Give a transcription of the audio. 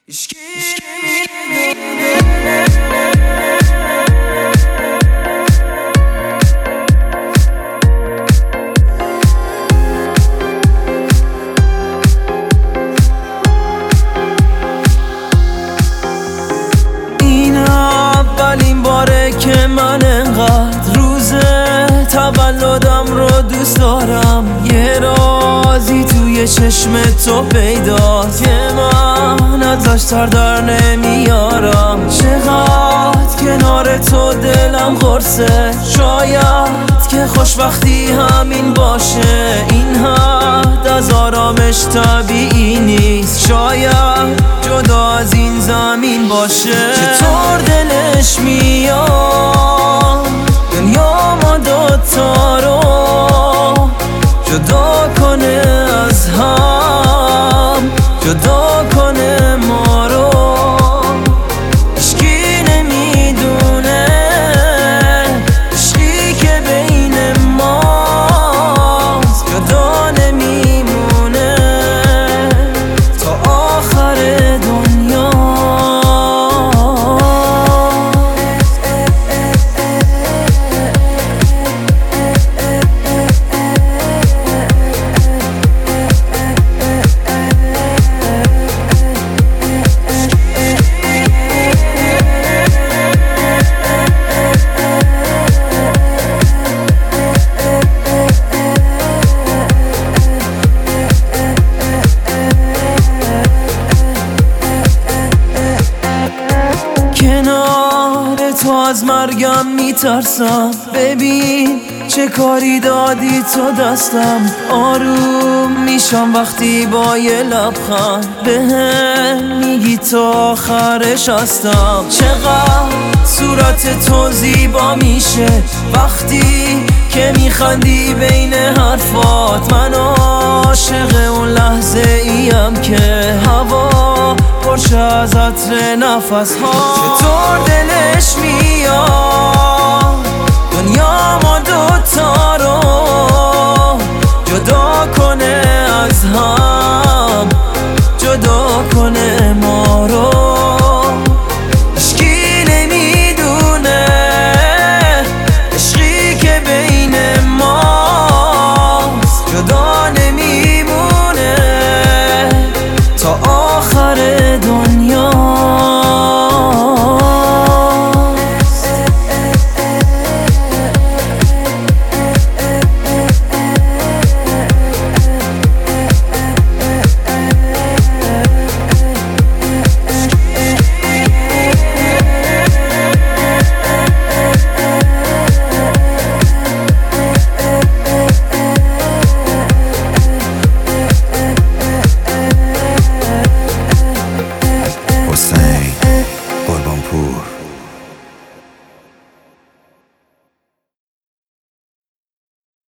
این اولین باره که من انقدر روز تولدم رو دوست دارم. یه رازی توی چشم تو پیداست که من ازش سر در نمیارم. چقدر کنار تو دلم قرصه، شاید که خوشبختی همین باشه. این حد از آرامش طبیعی نیست، شاید جدا از این زمین باشه. چطور دلش میاد دنیا ما دوتا رو جدا کنه از هم، جدا کنه ما رو. عشقی نمیدونه عشقی که بین ماست جدا نمیمونه تا آخر دنیا. کنار تو از مرگم میترسم، ببین چه کاری دادی تو دستم. آروم میشم وقتی با یه لبخند بهم میگی تا آخرش هستم. چقدر صورت تو زیبا میشه وقتی که میخندی بین حرفات. من عاشق اون لحظه ایم که هوا پرشه از عطر نفس ها. چطور دلش میاد دنیا ما دوتا رو جدا کنه از هم، جدا کنه ما رو. عشقی نمیدونه عشقی که بین ماست جدا نمیمونه تا آخر دنیا.